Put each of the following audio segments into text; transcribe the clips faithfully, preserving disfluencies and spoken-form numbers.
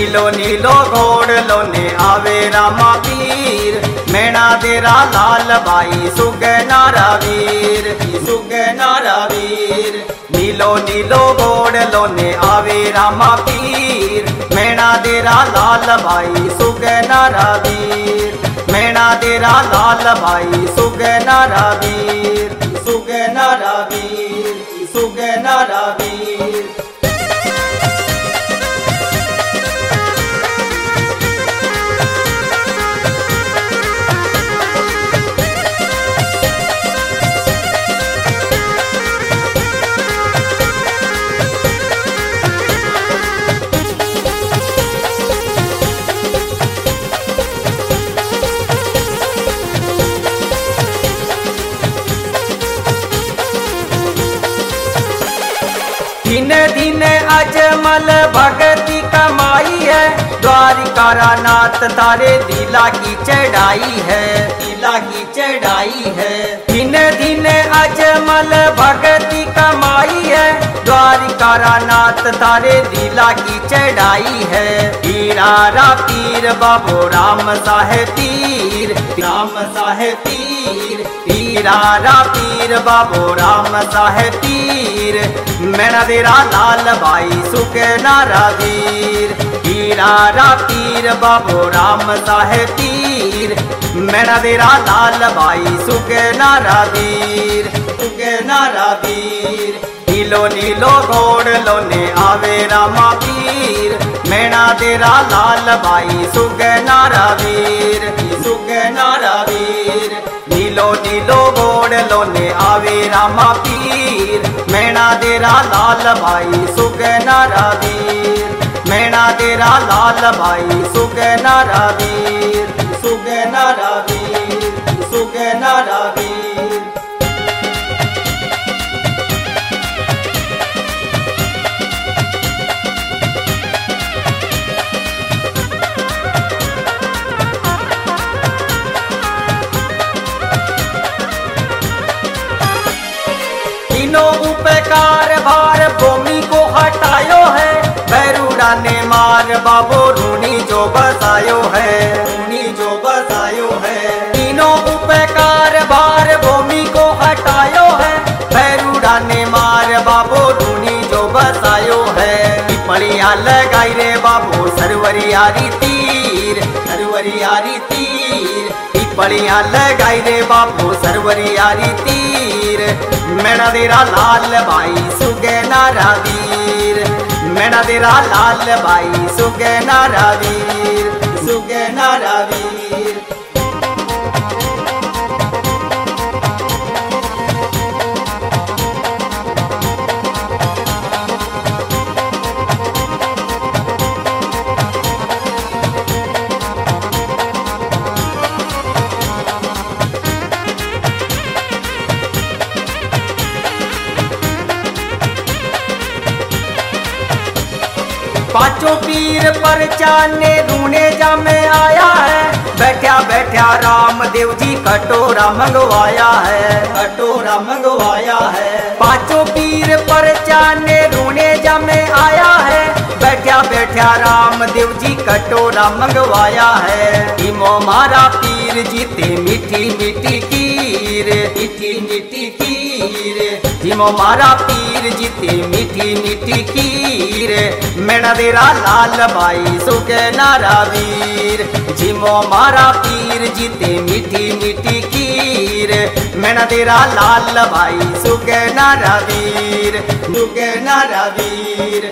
नीलो नीलो घोड़ लोने आवे रामा पीर, मैना तेरा लाल भाई सुगना वीर, सुगना वीर। नीलो नीलो घोड़ लोने आवे रामा पीर, मैना तेरा लाल भाई सुगना वीर, मैना तेरा लाल भाई सुगना वीर, सुगना वीर, सुगना वीर। दिन दिन अजमल भगती कमाई है, द्वारिका नाथ तारे दिला की चढ़ाई है, दिला की चढ़ाई है। दिन दिन अजमल भगती कमाई है, द्वारिका नाथ तारे दिला की चढ़ाई है। हीरा पीर बाबो राम साहे तीर, राम साहे तीर। हीरा पीर बाबो राम साहे तीर, मैना तेरा लाल भाई सुगना वीर। हीरा पीर बाबो राम साहे तीर, मैना तेरा लाल भाई सुगना वीर, सुगना वीर। नीलो नीलो घोड़ लोने आवे रामा पीर, मैना तेरा लाल भाई सुगना वीर, सुगना वीर। नीलो नीलो घोड़ लोने आवे रामा पीर, मैना तेरा लाल भाई सुगना वीर, मैना तेरा लाल भाई सुगना वीर, सुगना वीर, सुगना वीर। तीनों उपकार भार भूमि को हटायो है, भैरूड़ा ने मार बाबो रूनी जो बसायो है, रूनी जो बसायो है। तीनों उपकार भार भूमि को हटायो है, भैरूड़ा ने मार बाबो रूनी जो बसायो है। पिपलिया लगाई रे बाबो सरवरियारी तीर, सरवरियारी तीर। पिपलिया लगाई रे बाबो सरवरियारी तीर, मैना तेरा लाल भाई सुगना वीर, मैना तेरा लाल भाई सुगना वीर, सुगना वीर। पांचों पीर पर चाने रूने जामे आया है, बैठा बैठा राम देव जी कटोरा मंगवाया है, कटोरा मंगवाया है। पांचों पीर पर चाने रूने जामे आया है, बैठा बैठा राम देव जी कटोरा मंगवाया है। इमो मारा पीर जीते मीठी मीठी खीर, मीठी मीठी खीर। जिमो मारा पीर जीते मीठी मीठी खीर, मैना तेरा लाल भाई सुगना वीर। जिमो मारा पीर जीते मीठी मीठी खीर, मैना तेरा लाल भाई सुगना वीर, सुगना वीर।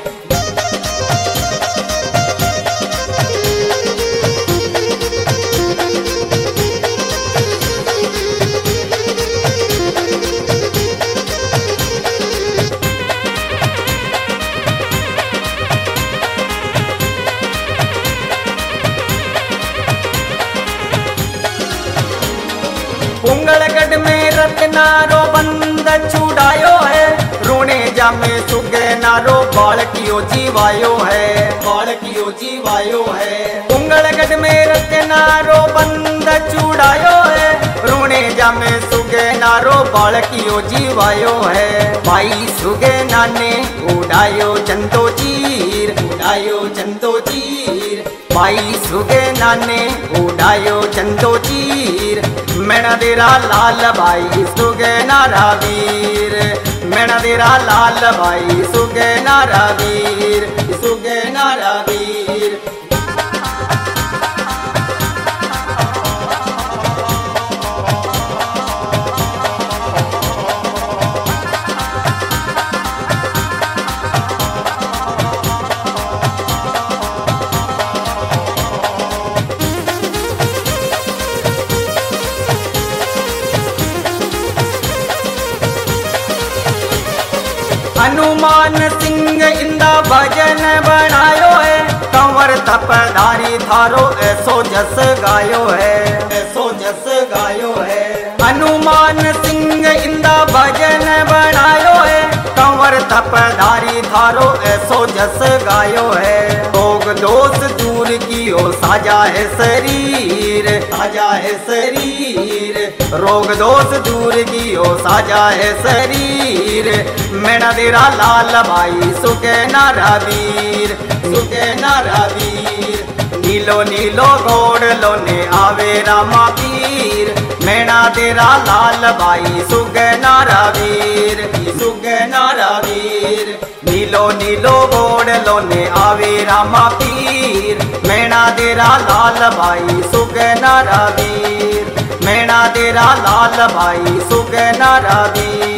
कुंगलगढ़ में रत्नारो बंद छुड़ायो है, रोने जामे सुगनारो बालकियो जीवायो है, बालकियो जीवायो है। कुंगलगढ़ में रत्नारो बंद छुड़ायो है, रोने जामे सुगनारो बालकियो जीवायो है। भाई सुगना ने उड़ायो चंदो चीर, उड़ायो चंदो चीर। भाई सुगेना ने उड़ायो चंदो चीर, मैना तेरा लाल भाई सुगेना रावीर, मैना तेरा लाल भाई सुगेना रावीर, सुगेना रावीर। हनुमान सिंह इंदा भजन बनायो है, कंवर तपधारी थारो ऐसो जस गायो है, ऐसो जस गायो है। हनुमान सिंह इंदा भजन बनायो है, कंवर तपधारी थारो ऐसो जस गायो है। रोग दोष दूर कियो साजा है शरीर, साजा है शरीर, रोग दोष दूर कियो साजा है शरीर, मैना तेरा लाल भाई सुगेना रावीर, सुगेना रावीर। नीलो नीलो घोड़ लोने आवे रामा पीर, मैना तेरा लाल भाई सुगेना रावीर, सुगेना रावीर। नीलो नीलो घोड़ लोने आवे रामा पीर, मैना तेरा लाल भाई सुगेना रावीर, मैना तेरा लाल भाई सुगेना रावीर।